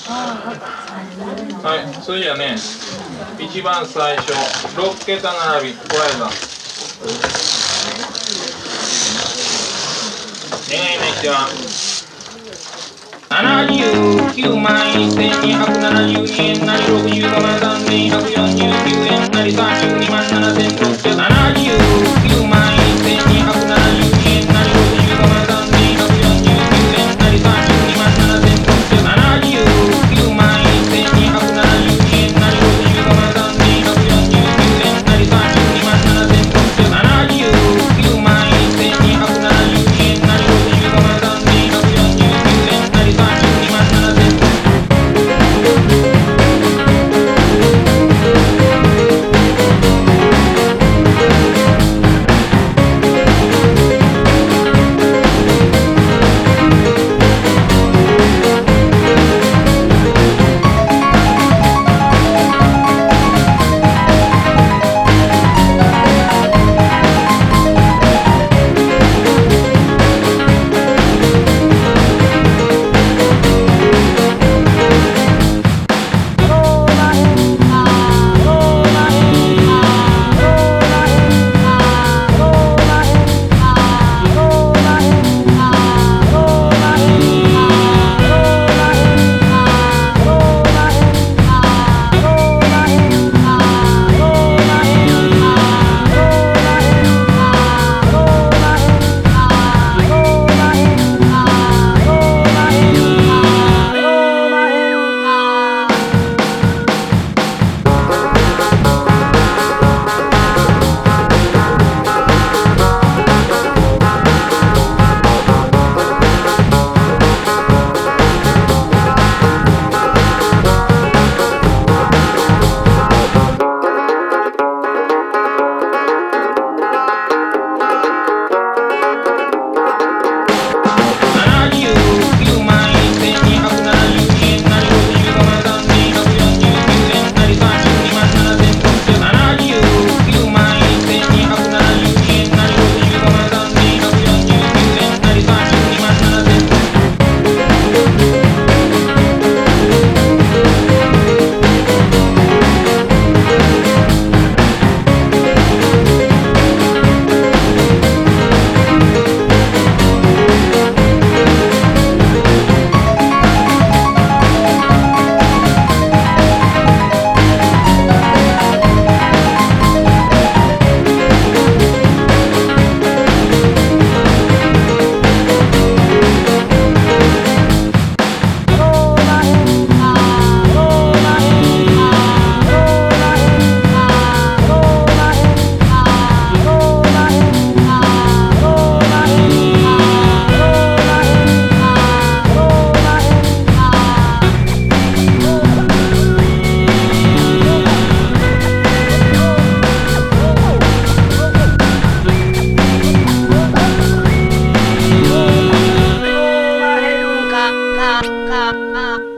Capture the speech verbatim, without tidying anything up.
はい、それじゃあね、一番最初、ろっけた並び、ホライザン。恋愛の人は、ななじゅうきゅうまんせんにひゃくななじゅうにえんなりろくじゅうごまんさんぜんひゃくよんじゅうきゅうえんなりさんじゅうにまんななせんろっぴゃくななじゅうきゅうまんせんにひゃくななじゅうにえんなりろくじゅうごまんさんぜんひゃくよんじゅうきゅうえんなりさんじゅうにまんななせんろっぴゃくななじゅうきゅうまんせんにひゃくななじゅうにえんなりろくじゅうごまんさんぜんひゃくよんじゅうきゅうえんなりさんじゅうにまんななせんろっぴゃくななじゅうきゅうまんせんにひゃくななじゅうにえんなりろくじゅうごまんさんぜんひゃくよんじゅうきゅうえんなりさんじゅうにまんななせんかか